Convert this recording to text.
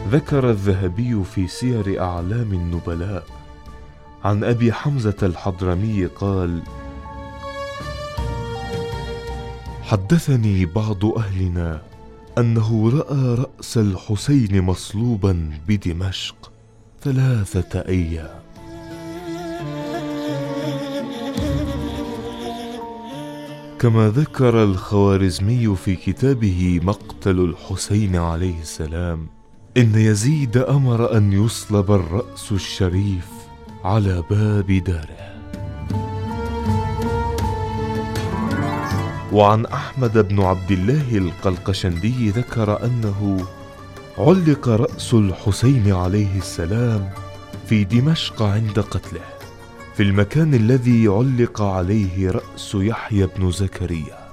ذكر الذهبي في سير أعلام النبلاء عن أبي حمزة الحضرمي قال: حدثني بعض أهلنا أنه رأى رأس الحسين مصلوبا بدمشق 3 أيام. كما ذكر الخوارزمي في كتابه مقتل الحسين عليه السلام إن يزيد أمر أن يصلب الرأس الشريف على باب داره. وعن أحمد بن عبد الله القلقشندي ذكر أنه علق رأس الحسين عليه السلام في دمشق عند قتله، في المكان الذي علق عليه رأس يحيى بن زكريا.